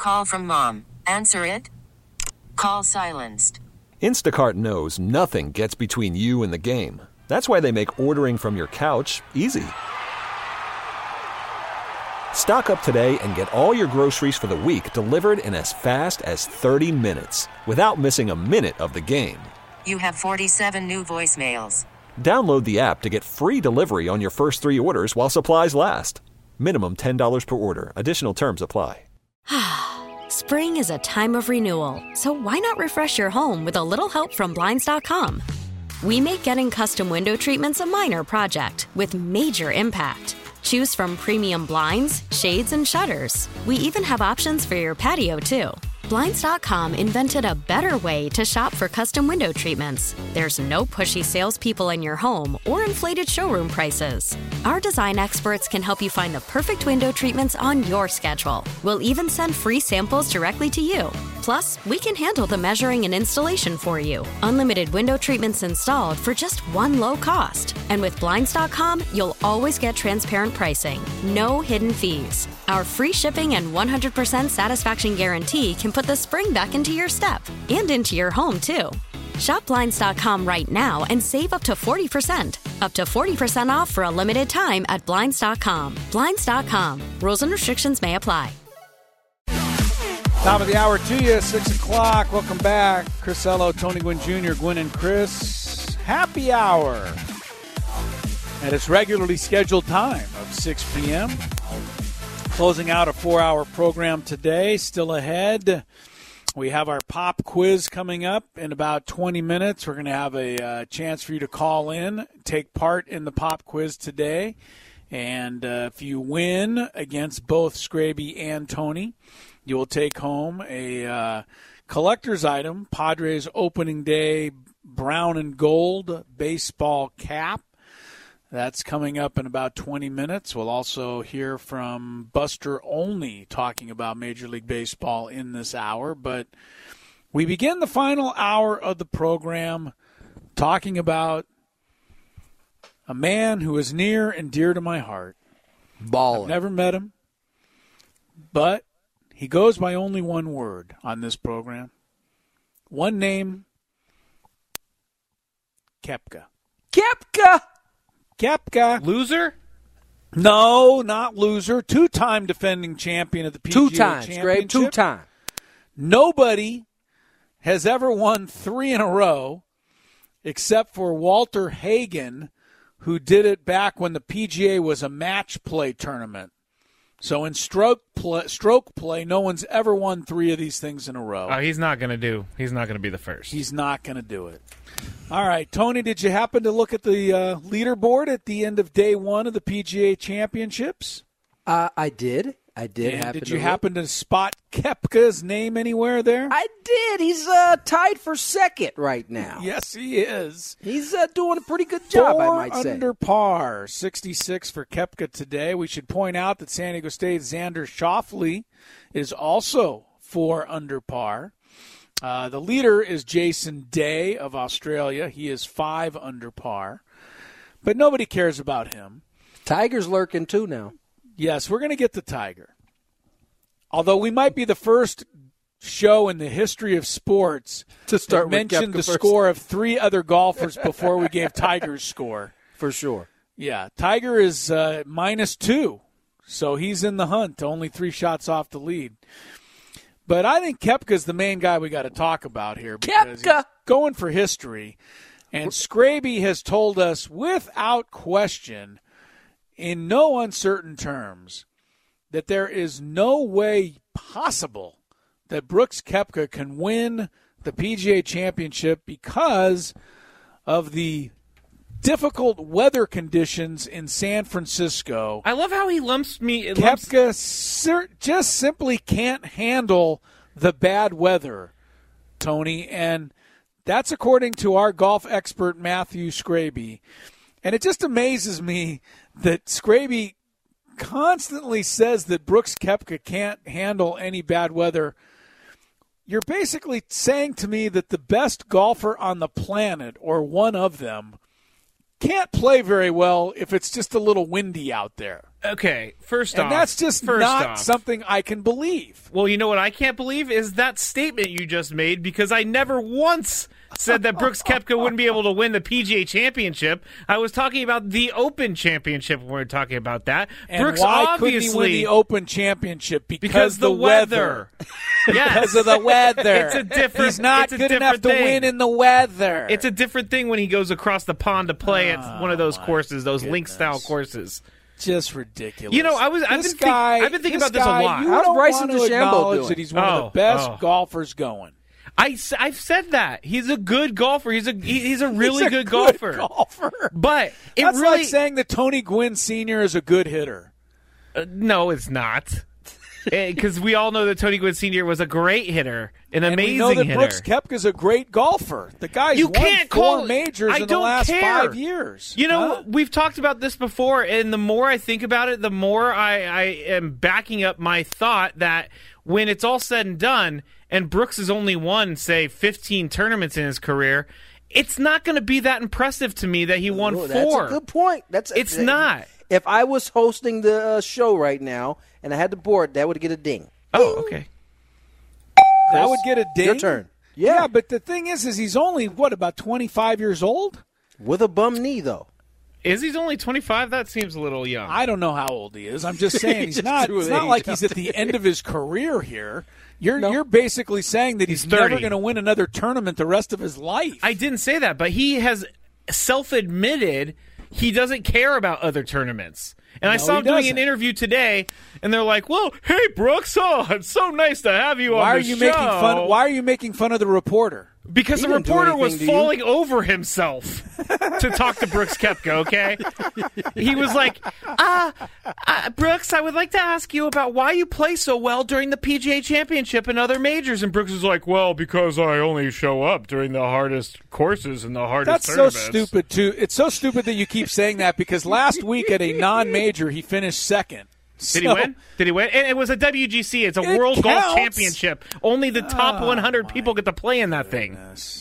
Call from mom. Answer it. Call silenced. Instacart knows nothing gets between you and the game. That's why they make ordering from your couch easy. Stock up today and get all your groceries for the week delivered in as fast as 30 minutes without missing a minute of the game. You have 47 new voicemails. Download the app to get free delivery on your first 3 orders while supplies last. Minimum $10 per order. Additional terms apply. Spring is a time of renewal, so why not refresh your home with a little help from Blinds.com? We make getting custom window treatments a minor project with major impact. Choose from premium blinds, shades, and shutters. We even have options for your patio, too. Blinds.com invented a better way to shop for custom window treatments. There's no pushy salespeople in your home or inflated showroom prices. Our design experts can help you find the perfect window treatments on your schedule. We'll even send free samples directly to you. Plus, we can handle the measuring and installation for you. Unlimited window treatments installed for just one low cost. And with Blinds.com, you'll always get transparent pricing. No hidden fees. Our free shipping and 100% satisfaction guarantee can put the spring back into your step and into your home, too. Shop Blinds.com right now and save up to 40%. Up to 40% off for a limited time at Blinds.com. Blinds.com. Rules and restrictions may apply. Top of the hour to you, 6 o'clock. Welcome back. Chris Ello, Tony Gwynn Jr., Gwynn and Chris. Happy hour at its regularly scheduled time of 6 p.m. Closing out a 4-hour program today. Still ahead, we have our pop quiz coming up in about 20 minutes. We're going to have a chance for you to call in, take part in the pop quiz today. And if you win against both Scraby and Tony, you will take home a collector's item, Padres opening day brown and gold baseball cap. That's coming up in about 20 minutes. We'll also hear from Buster Olney talking about Major League Baseball in this hour. But we begin the final hour of the program talking about a man who is near and dear to my heart. Ballin'. I've never met him, but he goes by only one word on this program. One name, Koepka. Koepka! Koepka. Loser? No, not loser. 2-time defending champion of the PGA 2 times, Championship. Greg. 2 times. Nobody has ever won 3 in a row except for Walter Hagen, who did it back when the PGA was a match play tournament. So in stroke play, no one's ever won 3 of these things in a row. Oh, he's not going to be the first. He's not going to do it. All right, Tony, did you happen to look at the leaderboard at the end of day 1 of the PGA Championships? I did. Did you happen to spot Koepka's name anywhere there? I did. He's tied for second right now. Yes, he is. He's doing a pretty good job, I might say. 4 under par, 66 for Koepka today. We should point out that San Diego State's Xander Schauffele is also 4 under par. The leader is Jason Day of Australia. He is 5 under par. But nobody cares about him. Tiger's lurking too now. Yes, we're going to get the Tiger. Although we might be the first show in the history of sports to start mention the score of 3 other golfers before we gave Tiger's score. For sure. Yeah, Tiger is -2, so he's in the hunt, only 3 shots off the lead. But I think Koepka's the main guy we got to talk about here because he's going for history. And Scraby has told us without question, in no uncertain terms, that there is no way possible that Brooks Koepka can win the PGA Championship because of the difficult weather conditions in San Francisco. I love how he lumps me. Koepka just simply can't handle the bad weather, Tony, and that's according to our golf expert Matthew Scraby. And it just amazes me that Scraby constantly says that Brooks Koepka can't handle any bad weather. You're basically saying to me that the best golfer on the planet, or one of them, can't play very well if it's just a little windy out there. Okay, first off. And that's just not something I can believe. Well, you know what I can't believe is that statement you just made, because I never once said that Brooks Koepka wouldn't be able to win the PGA Championship. I was talking about the Open Championship when we were talking about that. And Brooks why obviously couldn't he win the Open Championship? Because the weather. Yes. Because of the weather. It's a different. He's not good enough to win in the weather. It's a different thing when he goes across the pond to play at one of those courses, those link-style courses. Just ridiculous. You know, I've been thinking about this a lot. How's Bryson DeChambeau acknowledge doing? that he's one of the best golfers going. I've said that he's a good golfer. He's a really good golfer. But that's like saying that Tony Gwynn Sr. is a good hitter. No, it's not. Because we all know that Tony Gwynn Sr. was a great hitter, an amazing hitter. We know that Brooks Koepka's a great golfer. The guy's won 4 majors in the last 5 years. You know, we've talked about this before, and the more I think about it, the more I am backing up my thought that when it's all said and done, and Brooks has only won, say, 15 tournaments in his career, it's not going to be that impressive to me that he won 4. That's a good point. It's not. If I was hosting the show right now and I had the board, that would get a ding. Oh, okay. That would get a ding? Your turn. Yeah, but the thing is he's only, about 25 years old? With a bum knee, though. Is he only 25? That seems a little young. I don't know how old he is. I'm just saying he's not. It's not like he's at the end of his career here. You're basically saying that he's never going to win another tournament the rest of his life. I didn't say that, but he has self-admitted he doesn't care about other tournaments. And I saw him doing an interview today, and they're like, well, hey, Brooks, it's so nice to have you on the show. Why are you making fun of the reporter? Because the reporter was falling over himself to talk to Brooks Koepka, okay? He was like, Brooks, I would like to ask you about why you play so well during the PGA Championship and other majors. And Brooks is like, well, because I only show up during the hardest courses and the hardest tournaments. That's so stupid, too. It's so stupid that you keep saying that, because last week at a non-major, he finished second. Did he win? And it was a WGC. It's a World Golf Championship. Only the top 100 people get to play in that thing.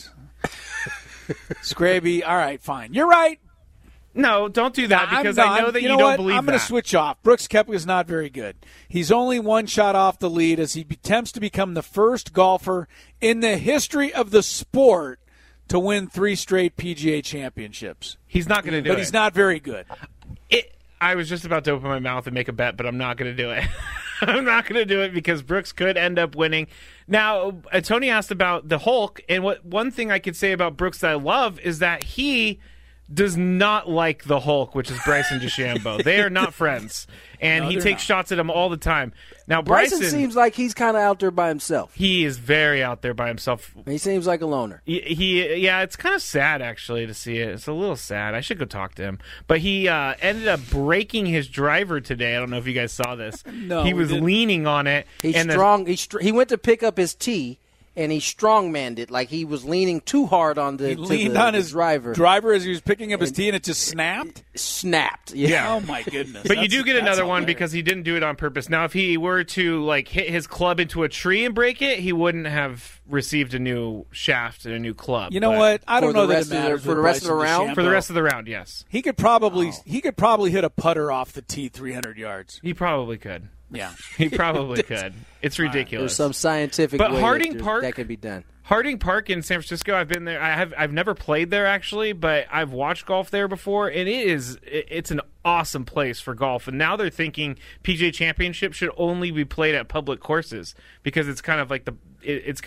Scraby, all right, fine. You're right. No, don't do that, because I know that you don't believe that. I'm going to switch off. Brooks Koepka is not very good. He's only 1 shot off the lead as he attempts to become the first golfer in the history of the sport to win 3 straight PGA championships. He's not going to do it. But he's not very good. I was just about to open my mouth and make a bet, but I'm not going to do it. I'm not going to do it because Brooks could end up winning. Now, Tony asked about the Hulk, and one thing I could say about Brooks that I love is that he does not like the Hulk, which is Bryson DeChambeau. They are not friends, and he takes shots at him all the time. Now, Bryson seems like he's kind of out there by himself. He is very out there by himself. He seems like a loner. Yeah, it's kind of sad, actually, to see it. It's a little sad. I should go talk to him. But he ended up breaking his driver today. I don't know if you guys saw this. No, he was leaning on it. He's strong. He went to pick up his tee, and he strongmanned it, like he was leaning too hard on the his driver as he was picking up his tee, and it just snapped? Snapped, yeah. Oh, my goodness. But you do get another one because he didn't do it on purpose. Now, if he were to hit his club into a tree and break it, he wouldn't have received a new shaft and a new club. You know what? I don't know that it matters for the rest of the round. For the rest of the round, yes. He could probably hit a putter off the tee 300 yards. He probably could. Yeah, he probably could. It's ridiculous. There's some scientific way that could be done. Harding Park in San Francisco, I've been there. I've never played there actually, but I've watched golf there before, and it's an awesome place for golf. And now they're thinking PGA Championship should only be played at public courses because it's kind of like the it's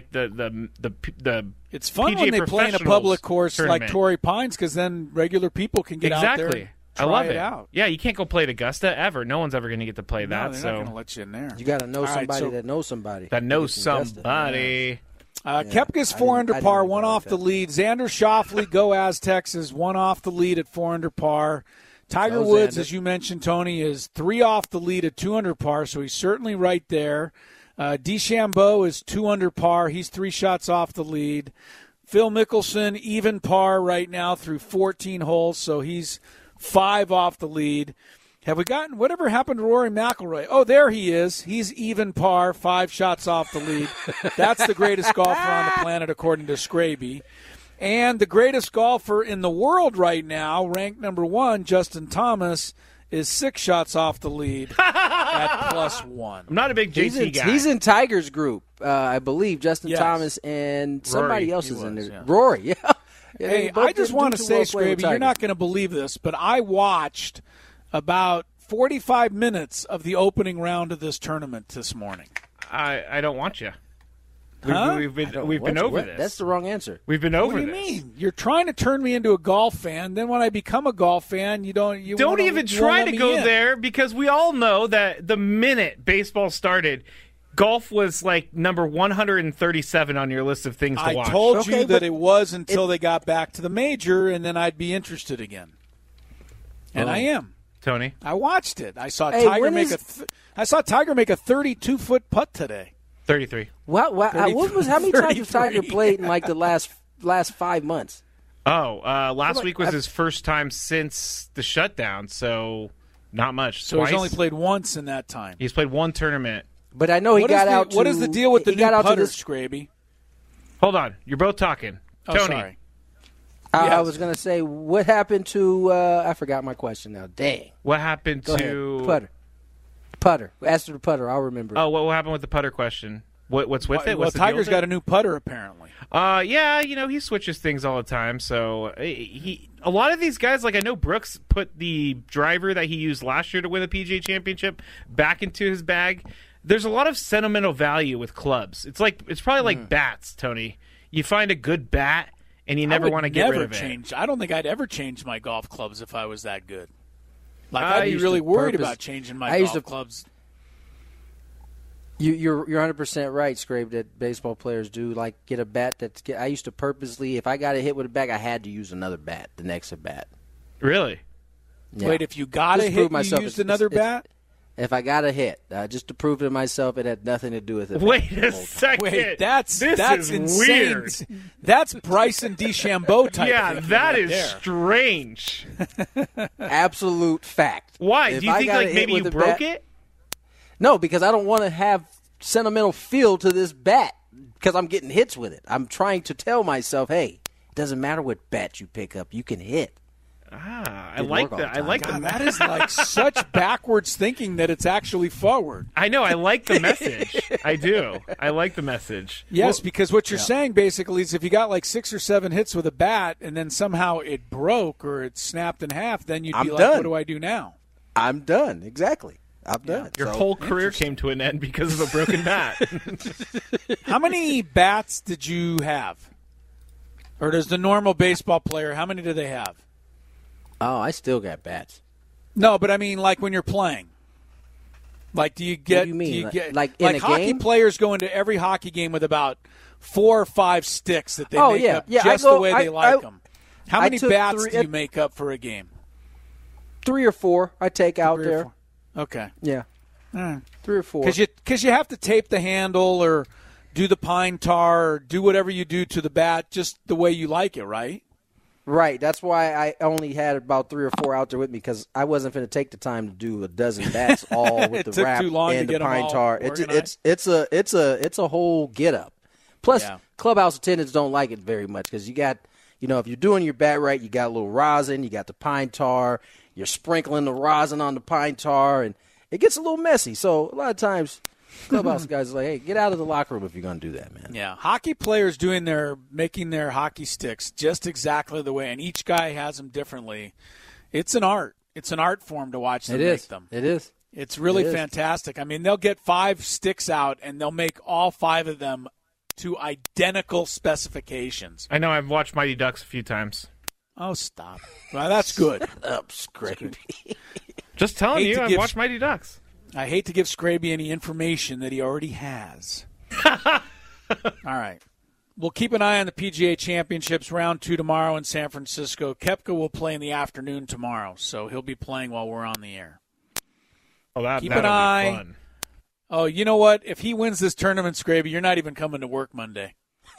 fun PGA when they play in a public course tournament. Like Torrey Pines, because then regular people can get out there. I love it. Out. Yeah, you can't go play at Augusta ever. No one's ever going to get to play that. They're not going to let you in there. You got to know somebody that knows somebody. That knows somebody. Koepka's 4 under par, 1 off the lead. Xander Schauffele, go Aztecs, is 1 off the lead at 4 under par. Tiger Woods, as you mentioned, Tony, is 3 off the lead at 2 under par, so he's certainly right there. DeChambeau is 2 under par. He's 3 shots off the lead. Phil Mickelson, even par right now through 14 holes, so he's 5 off the lead. Have we gotten whatever happened to Rory McIlroy? Oh, there he is. He's even par, 5 shots off the lead. That's the greatest golfer on the planet, according to Scraby. And the greatest golfer in the world right now, ranked number 1, Justin Thomas, is 6 shots off the lead at +1. I'm not a big JT guy. He's in Tiger's group, I believe. Justin Yes. Thomas and somebody else is in there. yeah. Rory, yeah. Hey, I just want to say, Scraby, you're not going to believe this, but I watched about 45 minutes of the opening round of this tournament this morning. I don't want you. Huh? We've been over this. That's the wrong answer. We've been over What do this. you mean? You're trying to turn me into a golf fan. Then when I become a golf fan, you don't Even try to go in. there, because we all know that the minute baseball started, golf was like number 137 on your list of things to watch. I told you Okay, that but it was until they got back to the major, and then I'd be interested again. And I am. Tony. I watched it. I saw Hey, Tiger when make is- I saw Tiger make a 32-foot putt today. 33. How many times has Tiger 33. played in like the last 5 months? Oh, last Like, week was his first time since the shutdown, so not much. So Twice. he's only played once in that time. He's played one tournament. But I know he got out to. What is the deal with the he new got out to putter, this. Scraby? Hold on. You're both talking. Oh, Tony. sorry. I Yes. was going to say, what happened to? I forgot my question now. Dang. What happened Go to ahead. Putter. Ask the putter. I'll remember. Oh, what happened with the putter question? What's with it? Well, What's the deal Tiger's with got it? a new putter apparently. Yeah, he switches things all the time. So a lot of these guys, like I know Brooks put the driver that he used last year to win the PGA Championship back into his bag. There's a lot of sentimental value with clubs. It's probably like bats, Tony. You find a good bat and you never want to get rid of it. I don't think I'd ever change my golf clubs if I was that good. Like I I'd be used really to worried purpose- about changing my I used golf to- clubs. You're 100% right, Scrape, that baseball players do like get a bat I used to purposely, if I got a hit with a bat, I had to use another bat the next at bat. Really? Yeah. Wait, if you got a Just to hit, prove myself, you used another bat? If I got a hit, just to prove to myself it had nothing to do with it. Wait a second. Wait, that's is insane. weird. That's Bryson DeChambeau type. Yeah, thinking that right is there. strange. Absolute fact. Why? If Do you I think got a like hit maybe with you a broke bat- it? No, because I don't want to have sentimental feel to this bat because I'm getting hits with it. I'm trying to tell myself, hey, it doesn't matter what bat you pick up, you can hit. I Didn't like work all that. the I time. like God, the that is like such backwards thinking that it's actually forward. I know. I like the message. I do. I like the message. Yes, because what you're saying basically is if you got like 6 or 7 hits with a bat and then somehow it broke or it snapped in half, then you'd I'm be like, done. what do I do now? I'm done. Exactly. I'm done. Your So- whole career came to an end because of a broken bat. How many bats did you have? Or does the normal baseball player, how many do they have? Oh, I still got bats. No, but I mean like when you're playing. Like do you get What do you mean? do you get Like in a hockey game? players go into every hockey game with about 4 or 5 sticks that they Oh, make yeah. up Yeah, I just go- the way they I- like I- them. How I many took bats 3 do you make up for a game? 3 or 4 I take out 3 or there. 4? Okay. Yeah. 3 or 4. Because you have to tape the handle or do the pine tar or do whatever you do to the bat just the way you like it, right? Right. That's why I only had about 3 or 4 out there with me because I wasn't going to take the time to do a dozen bats all with It the took wrap too long to and get the 'em pine all tar. organized. It's a whole get up. Plus, Yeah. clubhouse attendants don't like it very much because you got, if you're doing your bat right, you got a little rosin, you got the pine tar, you're sprinkling the rosin on the pine tar, and it gets a little messy. So a lot of times, clubhouse guys are like, hey, get out of the locker room if you're going to do that, man. Yeah, hockey players making their hockey sticks just exactly the way, and each guy has them differently. It's an art. It's an art form to watch them It make is. them. It is. It's really It is. fantastic. I mean, they'll get 5 sticks out, and they'll make all 5 of them to identical specifications. I know. I've watched Mighty Ducks a few times. Oh, stop. Well, that's good. Up, Scrappy. Just telling Hate you, to I've give- watched Mighty Ducks. I hate to give Scraby any information that he already has. All right. We'll keep an eye on the PGA Championships round 2 tomorrow in San Francisco. Koepka will play in the afternoon tomorrow, so he'll be playing while we're on the air. Oh, Keep that'll an eye. be fun. Oh, you know what? If he wins this tournament, Scraby, you're not even coming to work Monday.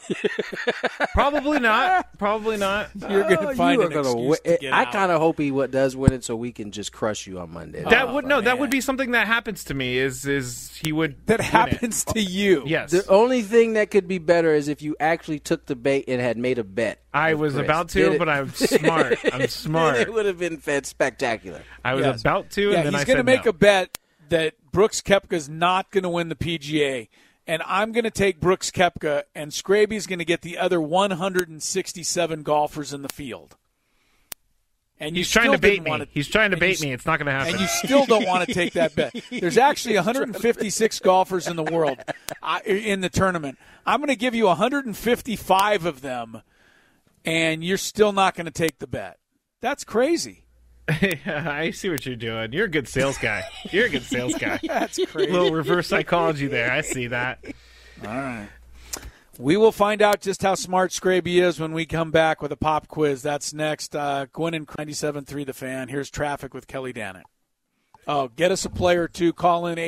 Probably not. Probably not. You're going to find an excuse to get I out. kind of hope he does win it so we can just crush you on Monday. That would be something that happens to me. Is he would That win happens to you. it. Yes. The only thing that could be better is if you actually took the bait and had made a bet. I with was Chris. about Did to, it? but I'm smart. I'm smart. It would have been spectacular. I was Yes. about to, Yeah, and then he's I going to said make no. a bet that Brooks Koepka's not going to win the PGA, and I'm going to take Brooks Koepka, and Scraby's going to get the other 167 golfers in the field. And He's trying to bait me. He's trying to bait you- me. It's not going to happen. And you still don't want to take that bet. There's actually 156 golfers in the world in the tournament. I'm going to give you 155 of them, and you're still not going to take the bet. That's crazy. I see what you're doing. You're a good sales guy. You're a good sales guy. That's crazy. Little reverse psychology there. I see that. All right. We will find out just how smart Scraby is when we come back with a pop quiz. That's next. Gwynn and 97.3 The Fan. Here's traffic with Kelly Dannett. Oh, get us a player too. Call in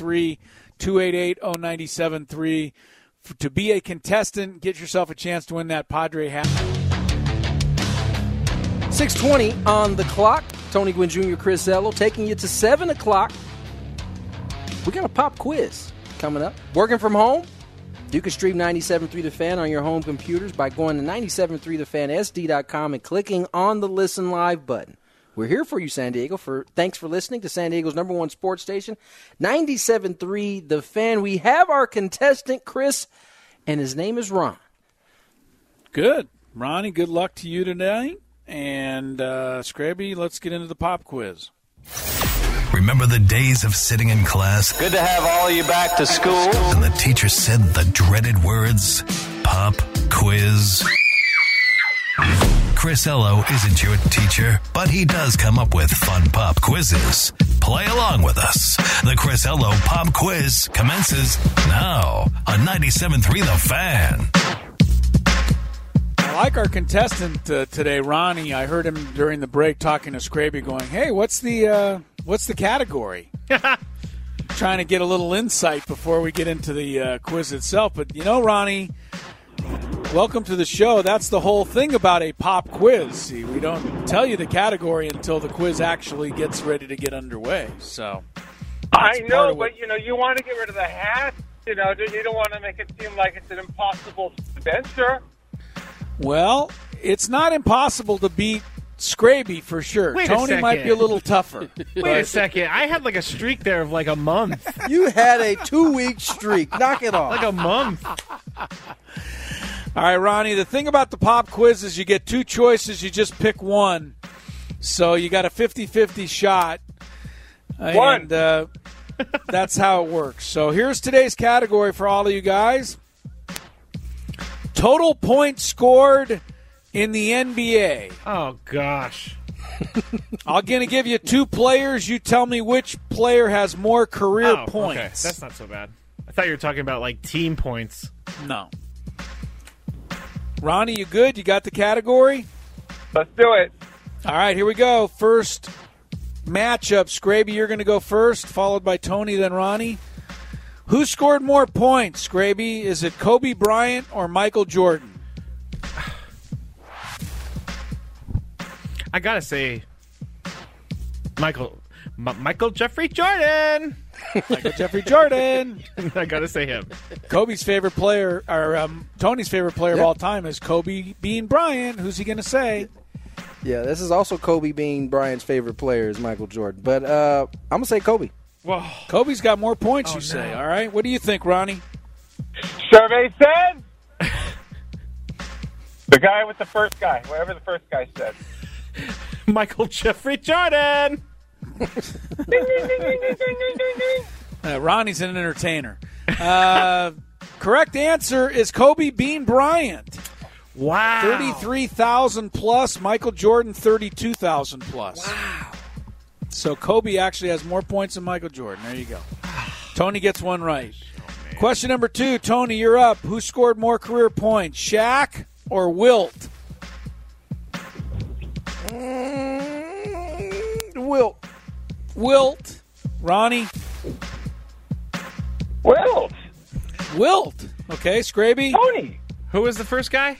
833-288-0973. To be a contestant, get yourself a chance to win that Padre hat. 6:20 on the clock. Tony Gwynn Jr., Chris Ello, taking you to 7 o'clock. We got a pop quiz coming up. Working from home? You can stream 97.3 The Fan on your home computers by going to 97.3thefansd.com and clicking on the Listen Live button. We're here for you, San Diego. Thanks for listening to San Diego's #1 sports station, 97.3 The Fan. We have our contestant, Chris, and his name is Ron. Good. Ronnie, good luck to you tonight. And Scraby, let's get into the pop quiz. Remember the days of sitting in class? Good to have all of you back to school. And the teacher said the dreaded words, pop quiz. Chris Ello isn't your teacher, but he does come up with fun pop quizzes. Play along with us. The Chris Ello Pop Quiz commences now on 97.3 The Fan. I like our contestant today, Ronnie. I heard him during the break talking to Scraby going, hey, what's the category? Trying to get a little insight before we get into the quiz itself. But, you know, Ronnie, welcome to the show. That's the whole thing about a pop quiz. See, we don't tell you the category until the quiz actually gets ready to get underway. So I know, but, you want to get rid of the hat. You don't want to make it seem like it's an impossible venture. Well, it's not impossible to beat Scraby for sure. Wait a Tony might second. be a little tougher. Wait a second. I had like a streak there of like a month. You had a 2-week streak. Knock it off. Like a month. All right, Ronnie, the thing about the pop quiz is you get two choices. You just pick one. So you got a 50-50 shot. One. And that's how it works. So here's today's category for all of you guys. Total points scored in the NBA. Oh, gosh. I'm going to give you two players. You tell me which player has more career Oh, points. okay. That's not so bad. I thought you were talking about like team points. No. Ronnie, you good? You got the category? Let's do it. All right, here we go. First matchup. Scraby, you're going to go first, followed by Tony, then Ronnie. Who scored more points, Scraby? Is it Kobe Bryant or Michael Jordan? I got to say, Michael Jeffrey Jordan. Michael Jeffrey Jordan. I got to say him. Kobe's favorite player, or Tony's favorite player of all time is Kobe Bean Bryant. Who's he going to say? Yeah, this is also Kobe Bean Bryant's favorite player is Michael Jordan. But I'm going to say Kobe. Whoa. Kobe's got more points, Oh, you say. no. All right. What do you think, Ronnie? Survey said the guy with the first guy, whatever the first guy said. Michael Jeffrey Jordan. Ding, ding, ding, ding, ding, ding, ding, ding. Ronnie's an entertainer. Correct answer is Kobe Bean Bryant. Wow. 33,000 plus. Michael Jordan, 32,000 plus. Wow. So Kobe actually has more points than Michael Jordan. There you go. Tony gets one right. Question number 2. Tony, you're up. Who scored more career points, Shaq or Wilt? Wilt. Wilt. Ronnie? Wilt. Wilt. Okay, Scraby? Tony. Who was the first guy?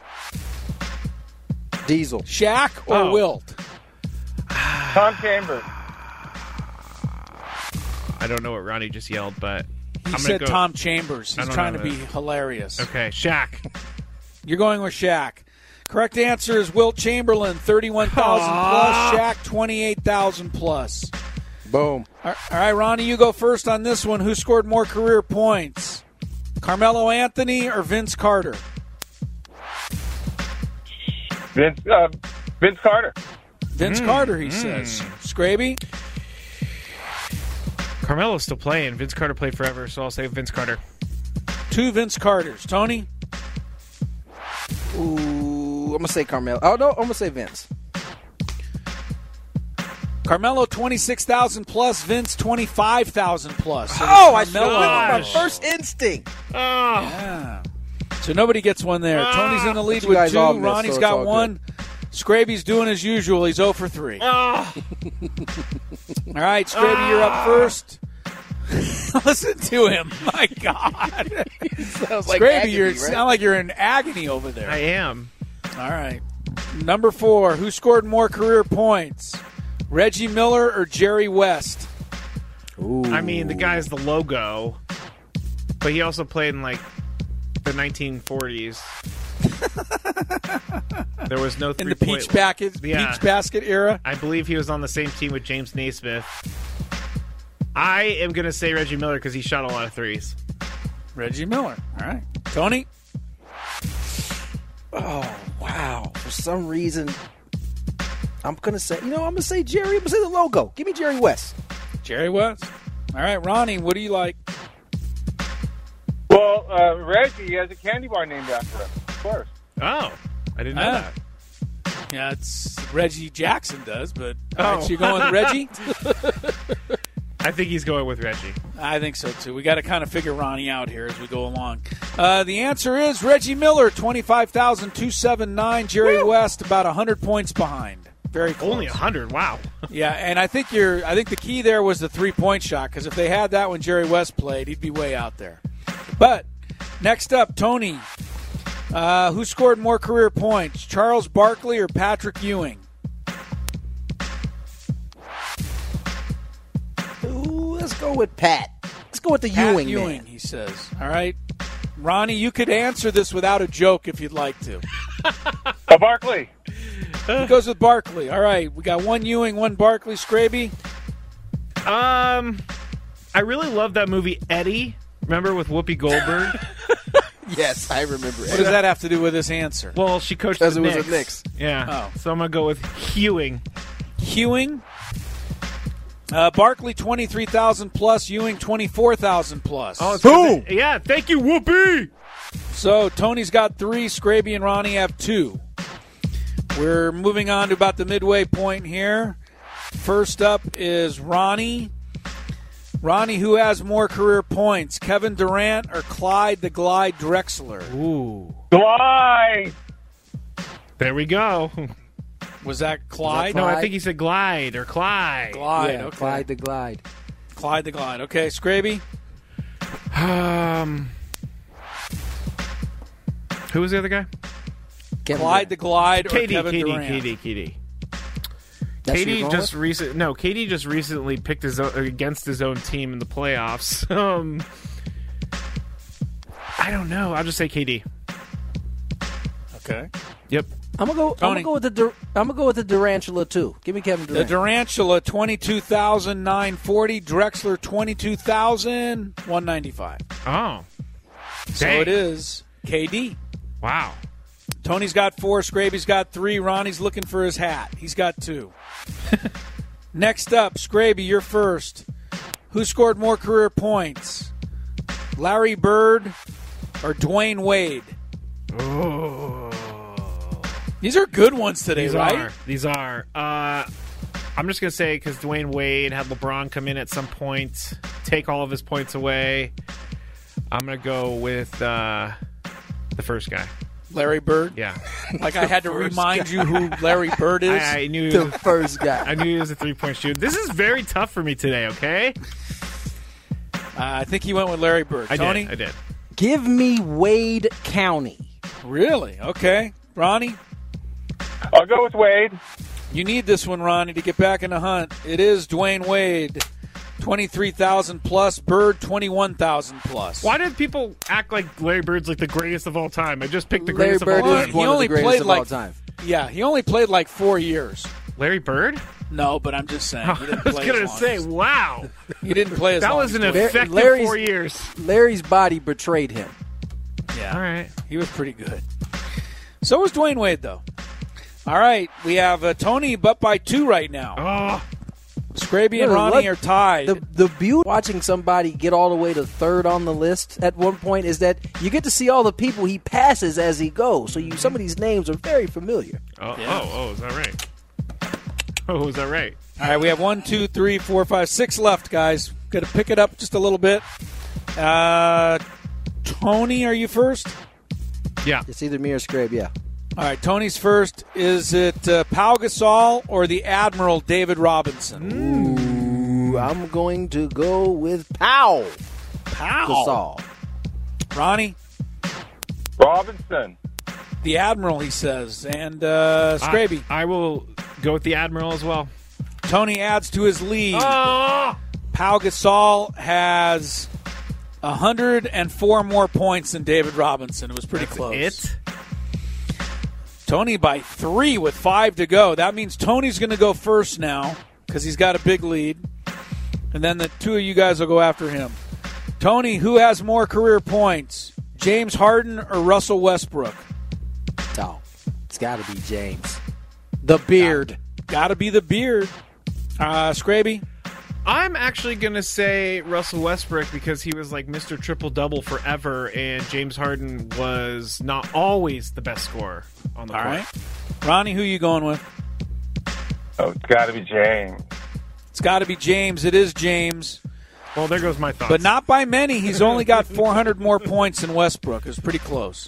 Diesel. Shaq or Wilt? Tom Chambers. I don't know what Ronnie just yelled, but He I'm said go. Tom Chambers. He's don't trying know to be that. hilarious. Okay, Shaq. You're going with Shaq. Correct answer is Wilt Chamberlain, 31,000 plus. Shaq, 28,000 plus. Boom. All right, Ronnie, you go first on this one. Who scored more career points? Carmelo Anthony or Vince Carter? Vince Carter. Vince Carter, he says. Scraby? Carmelo's still playing. Vince Carter played forever, so I'll say Vince Carter. 2 Vince Carters. Tony? Ooh, I'm going to say Carmelo. Oh, no, I'm going to say Vince. Carmelo, 26,000 plus. Vince, 25,000 plus. So I Carmelo. went with my first instinct. Yeah. So nobody gets one there. Tony's in the lead You with guys 2. all missed, Ronnie's so it's got all 1. Scraby's doing as usual. He's 0 for 3. All right, Scraby, you're up first. Listen to him. My God. Sounds like Scraby, agony, you right? sound like you're in agony over there. I am. All right. Number 4. Who scored more career points? Reggie Miller or Jerry West? Ooh. I mean, the guy's the logo, but he also played in, like, the 1940s. There was no In the three-point... Peach Basket era? I believe he was on the same team with James Naismith. I am going to say Reggie Miller because he shot a lot of threes. Reggie Miller. All right. Tony? Oh, wow. For some reason, I'm going to say, I'm going to say Jerry. I'm going to say the logo. Give me Jerry West. Jerry West. All right, Ronnie, what do you like? Well, Reggie has a candy bar named after him, of course. Oh, I didn't know that. Yeah, it's Reggie Jackson does, but Oh. so you're going with Reggie? I think he's going with Reggie. I think so, too. We got to kind of figure Ronnie out here as we go along. The answer is Reggie Miller, 25,279. Jerry West, about 100 points behind. Very close. Only 100. Wow. Yeah, and I think the key there was the three-point shot, because if they had that when Jerry West played, he'd be way out there. But next up, Tony. Who scored more career points, Charles Barkley or Patrick Ewing? Ooh, let's go with Pat. Let's go with the Pat Ewing, Ewing, man. he says. All right. Ronnie, you could answer this without a joke if you'd like to. Barkley. He goes with Barkley. All right. We got 1 Ewing, 1 Barkley. Scraby? I really love that movie Eddie. Remember with Whoopi Goldberg? Yes, I remember it. What does that have to do with this answer? Well, she coached Because the it was Knicks. the Knicks. Yeah. Oh. So I'm going to go with Ewing. Ewing? Barkley, 23,000 plus. Ewing, 24,000 plus. Oh, it's boom! Yeah, thank you, Whoopi! So Tony's got 3. Scraby and Ronnie have 2. We're moving on to about the midway point here. First up is Ronnie. Ronnie, who has more career points, Kevin Durant or Clyde the Glide Drexler? Ooh. Glide. There we go. Was that Clyde? No, I think he said Glide or Clyde. Glide. Yeah, Okay. Clyde the Glide. Clyde the Glide. Okay, Scraby? Who was the other guy? Kevin Clyde the Glide or Katie, Kevin Durant? Katie. That's who Katie you're just going Katie just recently picked against his own team in the playoffs. I don't know. I'll just say KD. Okay. Yep. I'm gonna go with the Durantula too. Give me Kevin The Durant. Durantula, 22,940. Drexler, 22,195. Oh. So Dang. it is KD. Wow. Tony's got 4. Scraby's got 3. Ronnie's looking for his hat. He's got 2. Next up, Scraby, you're first. Who scored more career points? Larry Bird or Dwayne Wade? Oh. These are good ones today, right? These are. I'm just going to say because Dwayne Wade had LeBron come in at some point, take all of his points away. I'm going to go with the first guy. Larry Bird? Yeah. Like I had to remind you who Larry Bird is? I knew The first guy. I knew he was a three-point shooter. This is very tough for me today, okay? I think he went with Larry Bird. Tony? I did. Give me Wade County. Really? Okay. Ronnie? I'll go with Wade. You need this one, Ronnie, to get back in the hunt. It is Dwayne Wade. 23,000 plus. Bird, 21,000 plus. Why did people act like Larry Bird's like the greatest of all time? I just picked the Larry greatest Bird of all is time. one of the greatest of all time. Yeah, he only played like 4 years. Larry Bird? No, but I'm just saying. He I didn't was play going to as long say, as- wow. He didn't play as That long was as an Dwayne. effective Larry's- 4 years. Larry's body betrayed him. Yeah. All right. He was pretty good. So was Dwayne Wade, though. All right. We have Tony up by 2 right now. Oh, Scraby and Look, Ronnie are tied. The beauty of watching somebody get all the way to third on the list at one point is that you get to see all the people he passes as he goes. So some of these names are very familiar. is that right? Oh, is that right? All right, we have 1, 2, 3, 4, 5, 6 left, guys. Got to pick it up just a little bit. Tony, are you first? Yeah. It's either me or Scrape, yeah. All right, Tony's first. Is it Pau Gasol or the Admiral David Robinson? Ooh, I'm going to go with Pau Gasol. Ronnie? Robinson. The Admiral, he says. And Scraby? I will go with the Admiral as well. Tony adds to his lead. Oh! Pau Gasol has 104 more points than David Robinson. It was pretty close. It? Tony by 3 with 5 to go. That means Tony's going to go first now because he's got a big lead. And then the 2 of you guys will go after him. Tony, who has more career points? James Harden or Russell Westbrook? Oh, it's got to be James. The beard. Got to be the beard. Scraby? I'm actually going to say Russell Westbrook because he was like Mr. Triple-Double forever, and James Harden was not always the best scorer on the court. All right. Ronnie, who you going with? Oh, it's got to be James. It's got to be James. It is James. Well, there goes my thoughts. But not by many. He's only got 400 more points than Westbrook. It's pretty close.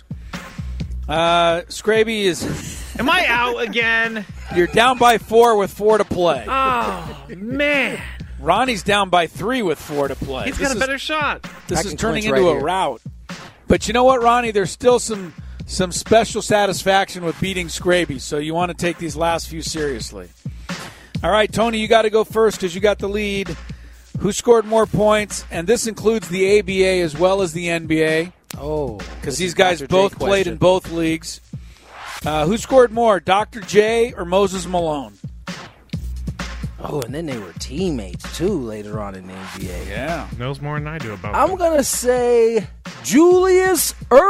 Scraby is... Am I out again? You're down by 4 with 4 to play. Oh, man. Ronnie's down by 3 with 4 to play. He's got a better shot. This is turning clinch into right a here. rout. But you know what, Ronnie? There's still some special satisfaction with beating Scraby, so you want to take these last few seriously. All right, Tony, you got to go first because you got the lead. Who scored more points? And this includes the ABA as well as the NBA. Oh. Because these guys both played in both leagues. Who scored more, Dr. J or Moses Malone? Oh, and then they were teammates, too, later on in the NBA. Yeah. Knows more than I do about I'm going to say Julius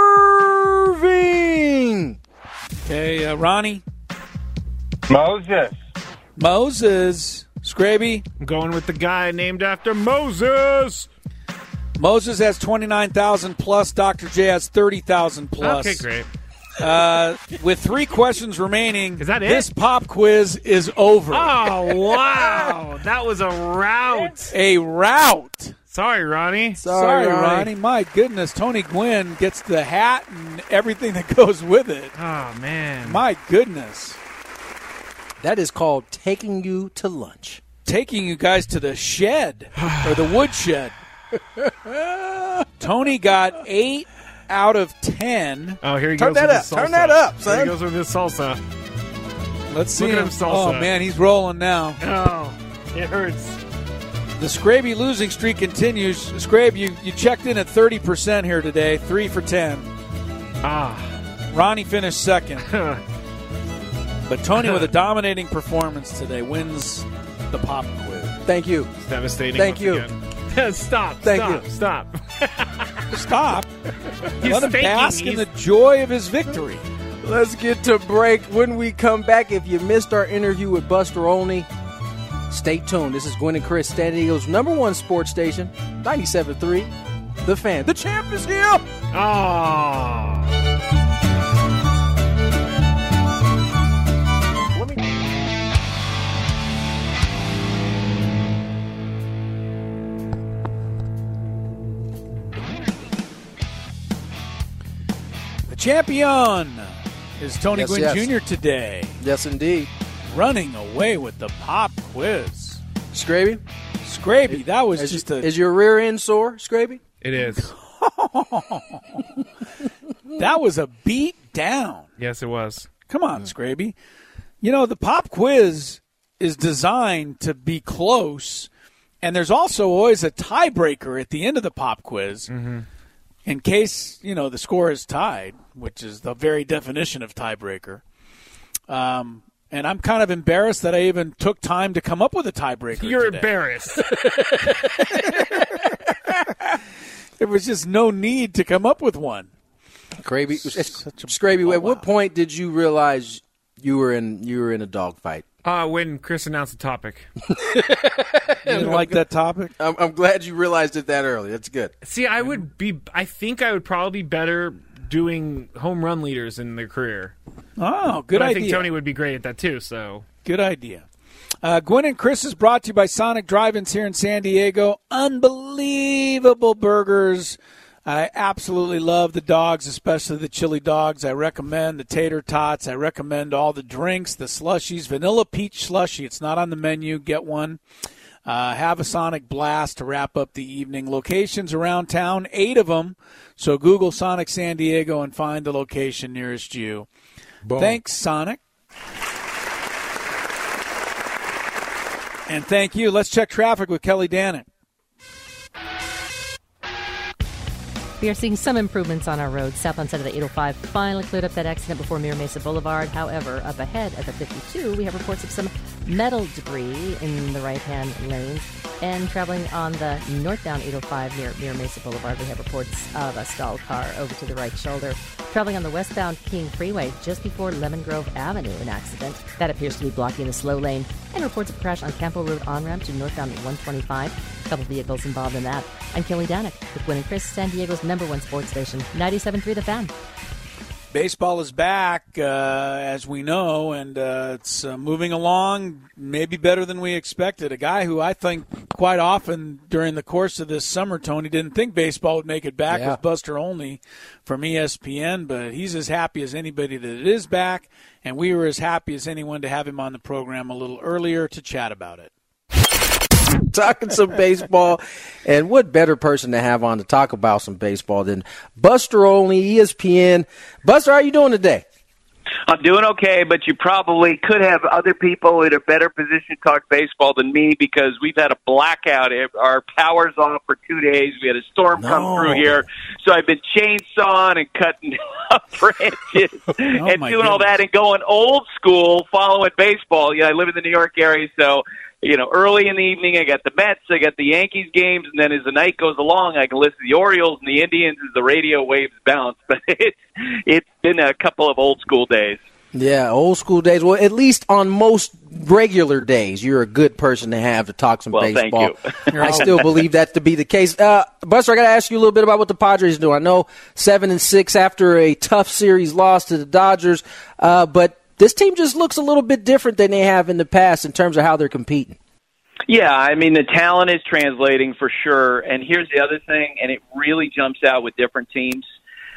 Irving. Okay, Ronnie? Moses. Scraby? I'm going with the guy named after Moses. Moses has 29,000 plus. Dr. J has 30,000 plus. Okay, great. With 3 questions remaining, Is that it? this pop quiz is over. Oh, wow. That was a rout. A rout. Sorry, Ronnie. Sorry, Ronnie. My goodness, Tony Gwynn gets the hat and everything that goes with it. Oh, man. My goodness. That is called taking you to lunch. Taking you guys to the shed, or the wood shed. Tony got 8 out of 10. Oh, here he Turn goes that with up. his salsa. Turn that up, Here son. he goes with his salsa. Let's see Look at him. him salsa. Oh, man, he's rolling now. Oh, it hurts. The Scraby losing streak continues. Scrabe, you checked in at 30% here today, 3 for 10. Ah. Ronnie finished second. But Tony, with a dominating performance today, wins the pop quiz. Thank you. It's devastating. Thank once you. Again. Stop. Thank stop, you. Stop. Stop. He's Let him faking. bask in He's- the joy of his victory. Let's get to break. When we come back, if you missed our interview with Buster Olney, stay tuned. This is Gwen and Chris, San Diego's #1 sports station, 97.3, The Fan. The champ is here. Oh. The champion is Tony Yes, Gwynn yes. Jr. today, Yes, indeed. running away with the pop quiz. Scraby, Scraby, that was just a is your rear end sore, Scraby? It is. that was a beat down. Yes, it was. Come on, Scraby. You know, the pop quiz is designed to be close, and there's also always a tiebreaker at the end of the pop quiz in case, you know, the score is tied, which is the very definition of tiebreaker. And I'm kind of embarrassed that I even took time to come up with a tiebreaker. You're today. embarrassed. There was just no need to come up with one. Scraby, at what point did you realize you were in a dogfight? When Chris announced the topic. You didn't like that topic? I'm glad you realized it that early. That's good. See, I think I would probably be better doing home run leaders in their career. Oh, good idea. I think Tony would be great at that too. So good idea. Gwynn and Chris is brought to you by Sonic Drive-Ins here in San Diego. Unbelievable burgers. I absolutely love the dogs, especially the chili dogs. I recommend the tater tots. I recommend all the drinks, the slushies, vanilla peach slushie. It's not on the menu. Get one. Have a Sonic blast to wrap up the evening. Locations around town, 8 of them. So Google Sonic San Diego and find the location nearest you. Boom. Thanks, Sonic. And thank you. Let's check traffic with Kelly Danick. We are seeing some improvements on our roads. Southbound side of the 805 finally cleared up that accident before Mira Mesa Boulevard. However, up ahead at the 52, we have reports of some metal debris in the right-hand lanes. And traveling on the northbound 805 near Mira Mesa Boulevard, we have reports of a stalled car over to the right shoulder. Traveling on the westbound King Freeway just before Lemon Grove Avenue, an accident that appears to be blocking the slow lane. And reports of a crash on Campo Road on-ramp to northbound 125. A couple vehicles involved in that. I'm Kelly Danick with Gwynn and Chris, San Diego's #1 sports station, 97.3 The Fan. Baseball is back, as we know, and it's moving along maybe better than we expected. A guy who I think quite often during the course of this summer, Tony, didn't think baseball would make it back was Buster Olney from ESPN, but he's as happy as anybody that it is back, and we were as happy as anyone to have him on the program a little earlier to chat about it. Talking some baseball, and what better person to have on to talk about some baseball than Buster Olney, ESPN. Buster, how are you doing today? I'm doing okay, but you probably could have other people in a better position to talk baseball than me because we've had a blackout. Our power's off for 2 days. We had a storm come through here. So I've been chainsawing and cutting up branches and doing all that and going old school following baseball. I live in the New York area, so early in the evening, I got the Mets, I got the Yankees games, and then as the night goes along, I can listen to the Orioles and the Indians as the radio waves bounce. But it's been a couple of old school days. Yeah, old school days. Well, at least on most regular days, you're a good person to have to talk some baseball. Thank you. I still believe that to be the case. Buster, I got to ask you a little bit about what the Padres do. I know 7-6 after a tough series loss to the Dodgers, but this team just looks a little bit different than they have in the past in terms of how they're competing. Yeah, I mean, the talent is translating for sure. And here's the other thing, and it really jumps out with different teams.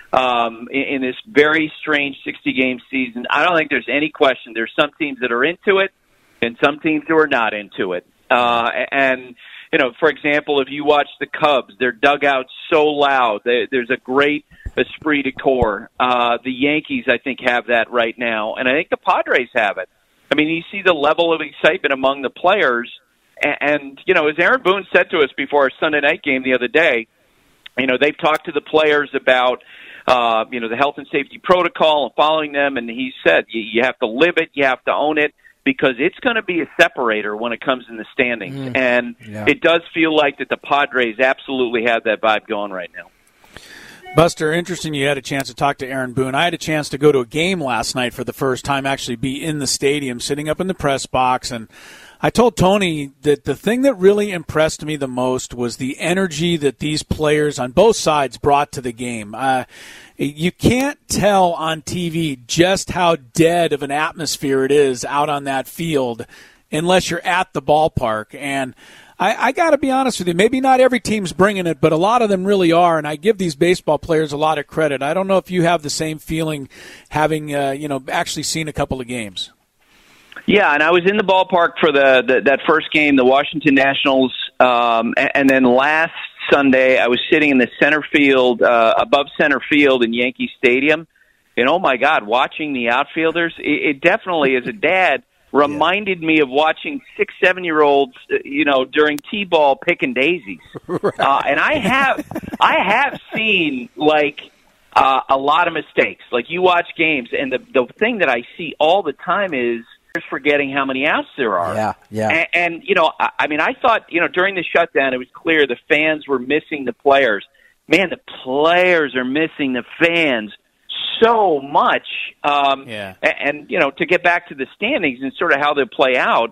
In this very strange 60-game season, I don't think there's any question. There's some teams that are into it and some teams who are not into it. And, for example, if you watch the Cubs, their dugout's so loud. There's a great esprit de corps. The Yankees, I think, have that right now. And I think the Padres have it. I mean, you see the level of excitement among the players. And as Aaron Boone said to us before our Sunday night game the other day, they've talked to the players about, the health and safety protocol and following them. And he said, you have to live it, you have to own it, because it's going to be a separator when it comes in the standings. It does feel like that the Padres absolutely have that vibe going right now. Buster, interesting you had a chance to talk to Aaron Boone. I had a chance to go to a game last night for the first time, actually be in the stadium, sitting up in the press box, and I told Tony that the thing that really impressed me the most was the energy that these players on both sides brought to the game. You can't tell on TV just how dead of an atmosphere it is out on that field unless you're at the ballpark. And I got to be honest with you, maybe not every team's bringing it, but a lot of them really are, and I give these baseball players a lot of credit. I don't know if you have the same feeling having actually seen a couple of games. Yeah, and I was in the ballpark for that first game, the Washington Nationals, and then last Sunday I was sitting in the center field, above center field in Yankee Stadium, And oh my God, watching the outfielders, it definitely, as a dad, reminded me of watching 6, 7-year-olds, during T-ball picking daisies. Right. And I have seen a lot of mistakes. Like, you watch games, and the thing that I see all the time is forgetting how many outs there are. Yeah. And I thought, during the shutdown, it was clear the fans were missing the players. Man, the players are missing the fans so much. And to get back to the standings and sort of how they play out,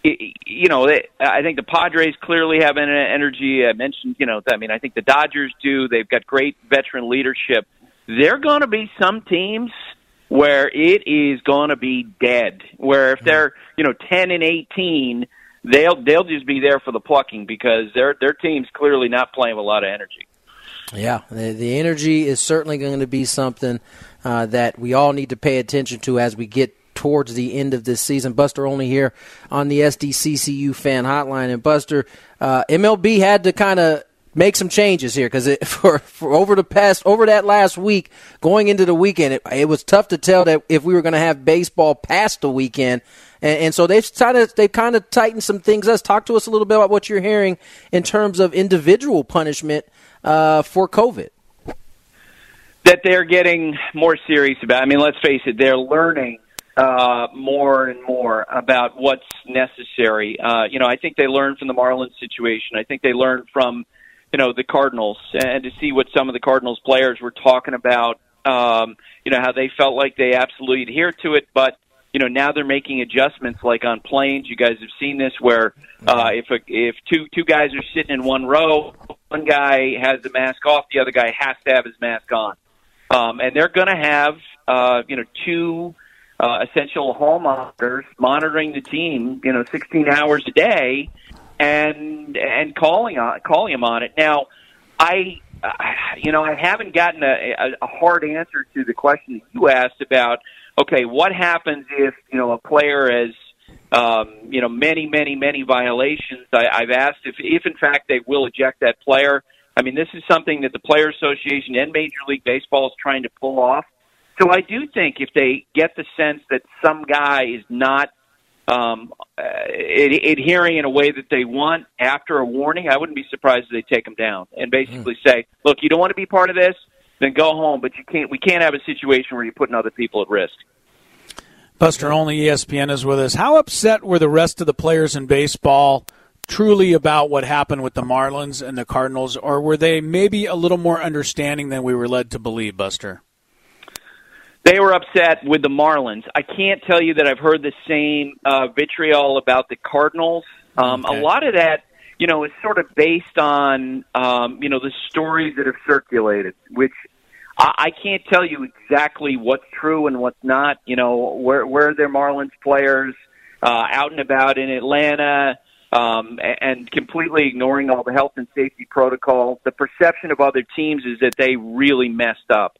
I think the Padres clearly have an energy. I mentioned, I think the Dodgers do. They've got great veteran leadership. There are going to be some teams where it is going to be dead, where if they're 10-18, they'll just be there for the plucking because their team's clearly not playing with a lot of energy. Yeah, the energy is certainly going to be something that we all need to pay attention to as we get towards the end of this season. Buster Olney here on the SDCCU Fan Hotline. And Buster, MLB had to kind of make some changes here because for over that last week, going into the weekend, it was tough to tell that if we were going to have baseball past the weekend. And so they've kind of tightened some things. Talk to us a little bit about what you're hearing in terms of individual punishment for COVID. That they're getting more serious about. I mean, let's face it, they're learning more and more about what's necessary. I think they learned from the Marlins situation. I think they learned from, the Cardinals, and to see what some of the Cardinals players were talking about, how they felt like they absolutely adhered to it, but now they're making adjustments like on planes. You guys have seen this where if two guys are sitting in one row, one guy has the mask off, the other guy has to have his mask on. And they're going to have, two essential hall monitors monitoring the team, 16 hours a day and calling them on it. Now, I haven't gotten a hard answer to the question that you asked about, okay, what happens if, a player has, many violations. I've asked if in fact they will eject that player. I mean, this is something that the Players Association and Major League Baseball is trying to pull off. So I do think if they get the sense that some guy is not adhering in a way that they want after a warning, I wouldn't be surprised if they take him down and basically say, look, you don't want to be part of this, then go home, but we can't have a situation where you're putting other people at risk. Buster Olney, ESPN, is with us. How upset were the rest of the players in baseball truly about what happened with the Marlins and the Cardinals, or were they maybe a little more understanding than we were led to believe, Buster? They were upset with the Marlins. I can't tell you that I've heard the same vitriol about the Cardinals. Okay. A lot of that, is sort of based on, the stories that have circulated, which I can't tell you exactly what's true and what's not. Where they're Marlins players out and about in Atlanta and completely ignoring all the health and safety protocols. The perception of other teams is that they really messed up.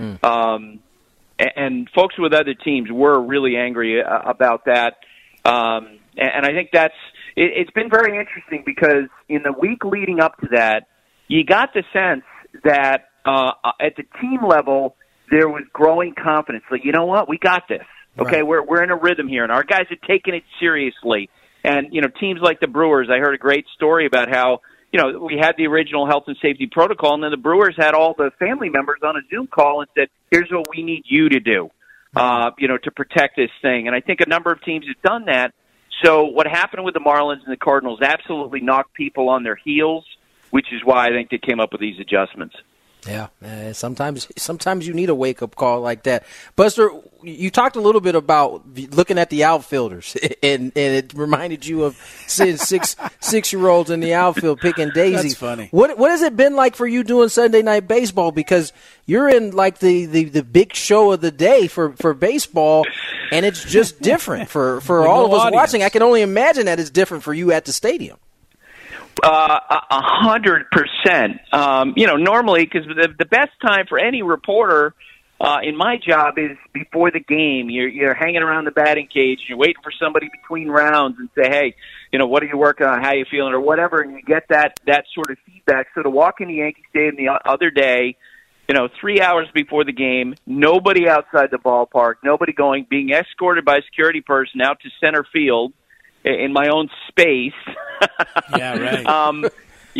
And folks with other teams were really angry about that. And I think it's been very interesting because in the week leading up to that, you got the sense that at the team level, there was growing confidence. Like, you know what? We got this. Okay, right. We're in a rhythm here, and our guys are taking it seriously. And, teams like the Brewers, I heard a great story about how, we had the original health and safety protocol, and then the Brewers had all the family members on a Zoom call and said, here's what we need you to do, to protect this thing. And I think a number of teams have done that. So what happened with the Marlins and the Cardinals absolutely knocked people on their heels, which is why I think they came up with these adjustments. Yeah, sometimes you need a wake-up call like that. Buster, you talked a little bit about looking at the outfielders, and it reminded you of seeing six-year-olds in the outfield picking daisies. That's funny. What has it been like for you doing Sunday Night Baseball? Because you're in like the big show of the day for baseball, and it's just different for all of us watching. I can only imagine that it's different for you at the stadium. 100%. Normally, because the best time for any reporter in my job is before the game. You're hanging around the batting cage. You're waiting for somebody between rounds and say, hey, what are you working on? How are you feeling? Or whatever. And you get that sort of feedback. So to walk into Yankee Stadium the other day, 3 hours before the game, nobody outside the ballpark, nobody being escorted by a security person out to center field in my own space. Yeah, right.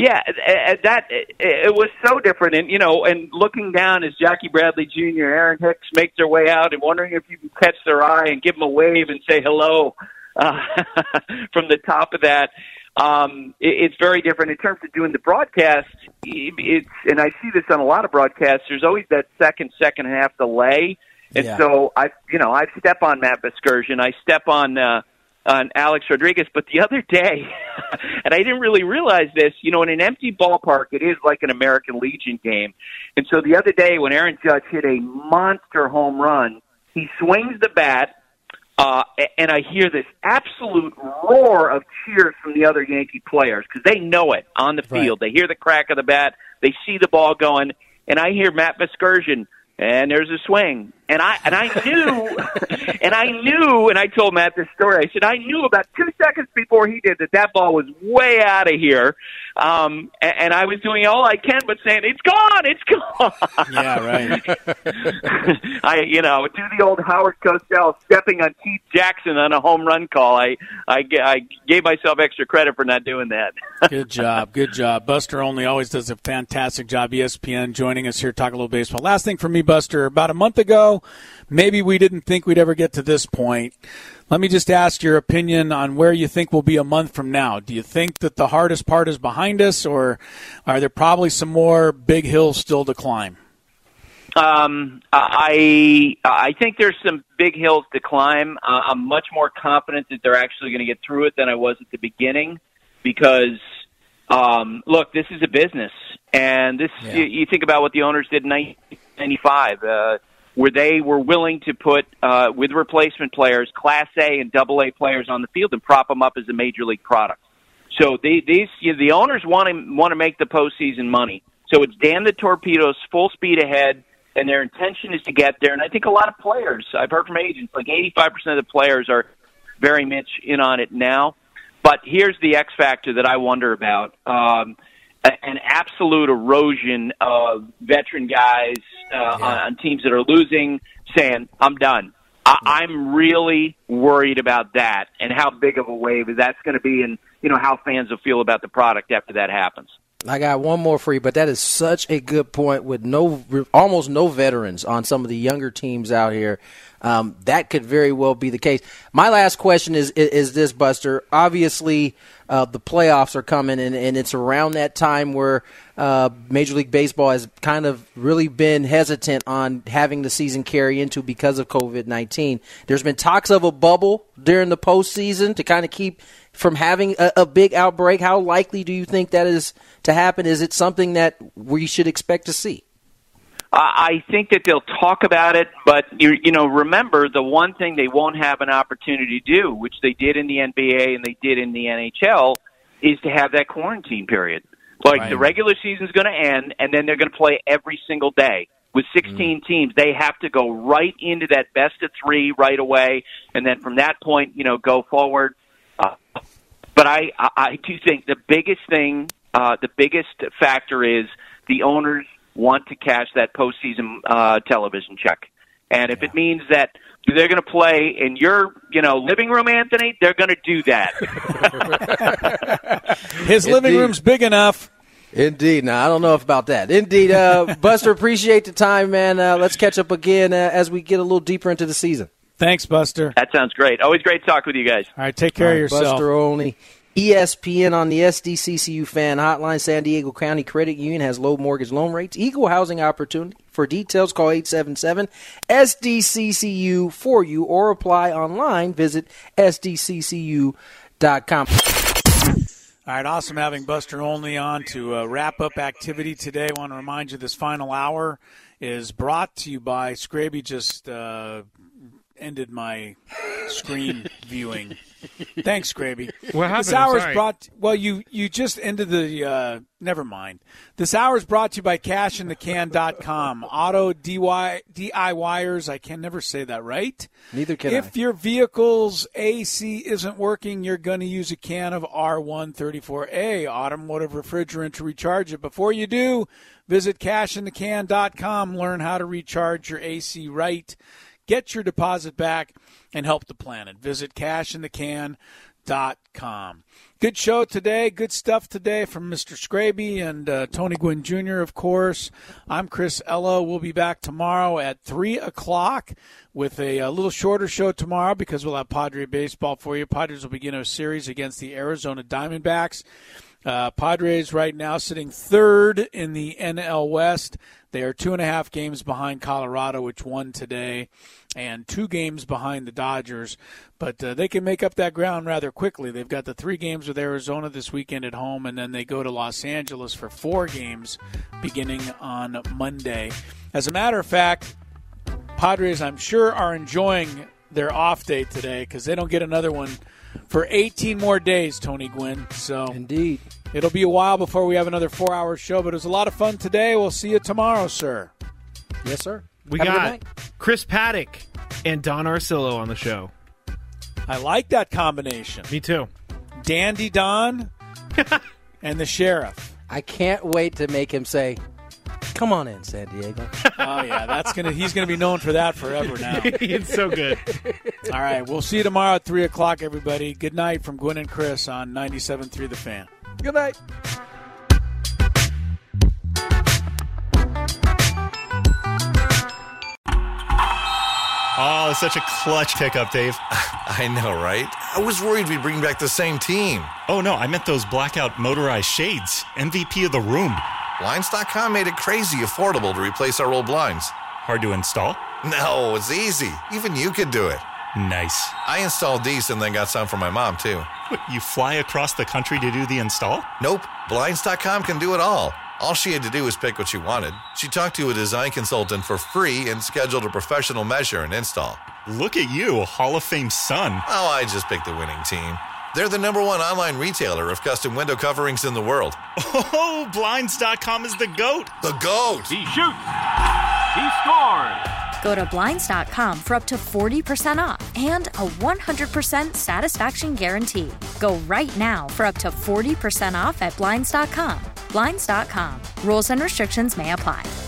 It was so different. And, and looking down as Jackie Bradley Jr., Aaron Hicks make their way out and wondering if you can catch their eye and give them a wave and say hello from the top of that. It's very different in terms of doing the broadcast. And I see this on a lot of broadcasts. There's always that second and a half delay. And so I step on Matt Vasgersian. I step on Alex Rodriguez. But the other day, and I didn't really realize this, in an empty ballpark, it is like an American Legion game. And so the other day when Aaron Judge hit a monster home run, he swings the bat, and I hear this absolute roar of cheers from the other Yankee players because they know it on the field. Right. They hear the crack of the bat. They see the ball going, and I hear Matt Vasgersian, and there's a swing. And I knew, and I told Matt this story. I said, I knew about 2 seconds before he did that ball was way out of here. And I was doing all I can but saying, it's gone. Yeah, right. Do the old Howard Cosell stepping on Keith Jackson on a home run call. I gave myself extra credit for not doing that. Good job. Buster Olney always does a fantastic job. ESPN joining us here, talk a little baseball. Last thing for me, Buster, about a month ago, maybe we didn't think we'd ever get to this point. Let me just ask your opinion on where you think we'll be a month from now. Do you think that the hardest part is behind us, or are there probably some more big hills still to climb? I think there's some big hills to climb. I'm much more confident that they're actually going to get through it than I was at the beginning because, look, this is a business. And you think about what the owners did in 1995, where they were willing to put, with replacement players, Class A and AA players on the field and prop them up as a major league product. So the owners want to make the postseason money. So it's damn the torpedoes, full speed ahead, and their intention is to get there. And I think a lot of players, I've heard from agents, like 85% of the players are very much in on it now. But here's the X factor that I wonder about. An absolute erosion of veteran guys on teams that are losing, saying, I'm done. I'm really worried about that and how big of a wave that's going to be and, how fans will feel about the product after that happens. I got one more for you, but that is such a good point with almost no veterans on some of the younger teams out here. That could very well be the case. My last question is this, Buster. Obviously, the playoffs are coming, and it's around that time where Major League Baseball has kind of really been hesitant on having the season carry into because of COVID-19. There's been talks of a bubble during the postseason to kind of keep from having a big outbreak. How likely do you think that is to happen? Is it something that we should expect to see? I think that they'll talk about it, but remember the one thing they won't have an opportunity to do, which they did in the NBA and they did in the NHL, is to have that quarantine period. Like the regular season's going to end, and then they're going to play every single day. With 16 teams, they have to go right into that best of three right away, and then from that point, go forward. But I do think the biggest thing, the biggest factor is the owners want to cash that postseason television check. And if it means that they're going to play in your, living room, Anthony, they're going to do that. His living room's big enough. Indeed. Now, I don't know about that. Indeed. Buster, appreciate the time, man. Let's catch up again as we get a little deeper into the season. Thanks, Buster. That sounds great. Always great to talk with you guys. All right, take care of yourself. Buster Olney. ESPN on the SDCCU fan hotline. San Diego County Credit Union has low mortgage loan rates, equal housing opportunity. For details, call 877-SDCCU for you or apply online. Visit SDCCU.com. All right, awesome having Buster Olney on to wrap up activity today. I want to remind you this final hour is brought to you by Scraby. Just ended my screen viewing. Thanks, Scraby. What happened? This hour is Sorry. brought. Well, you just ended the. Never mind. This hour is brought to you by CashInTheCan.com. Auto DIYers. I can never say that right. Neither can If your vehicle's AC isn't working, you're going to use a can of R134A automotive refrigerant to recharge it. Before you do, visit CashInTheCan.com. Learn how to recharge your AC right. Get your deposit back and help the planet. Visit CashInTheCan.com. Good show today. Good stuff today from Mr. Scraby and Tony Gwynn Jr., of course. I'm Chris Ello. We'll be back tomorrow at 3 o'clock with a little shorter show tomorrow because we'll have Padre baseball for you. Padres will begin a series against the Arizona Diamondbacks. Padres right now sitting third in the NL West. They are 2.5 games behind Colorado, which won today, and 2 games behind the Dodgers. But they can make up that ground rather quickly. They've got the 3 games with Arizona this weekend at home, and then they go to Los Angeles for 4 games beginning on Monday. As a matter of fact, Padres, I'm sure, are enjoying their off day today because they don't get another one for 18 more days, Tony Gwynn. So Indeed. It'll be a while before we have another 4-hour show, but it was a lot of fun today. We'll see you tomorrow, sir. Yes, sir. We Have a good got night. Chris Paddock and Don Arcillo on the show. I like that combination. Me too. Dandy Don and the sheriff. I can't wait to make him say, "Come on in, San Diego." Oh, yeah, he's gonna be known for that forever now. It's so good. All right, we'll see you tomorrow at 3 o'clock, everybody. Good night from Gwynn and Chris on 97.3 The Fan. Good night. Oh, such a clutch pickup, Dave. I know, right? I was worried we'd bring back the same team. Oh, no, I meant those blackout motorized shades. MVP of the room. Blinds.com made it crazy affordable to replace our old blinds. Hard to install? No, it's easy. Even you could do it. Nice. I installed these and then got some for my mom, too. What, you fly across the country to do the install? Nope. Blinds.com can do it all. All she had to do was pick what she wanted. She talked to a design consultant for free and scheduled a professional measure and install. Look at you, Hall of Fame son. Oh, I just picked the winning team. They're the #1 online retailer of custom window coverings in the world. Oh, Blinds.com is the GOAT. The GOAT! He shoots. He scored. Go to Blinds.com for up to 40% off and a 100% satisfaction guarantee. Go right now for up to 40% off at Blinds.com. Blinds.com. Rules and restrictions may apply.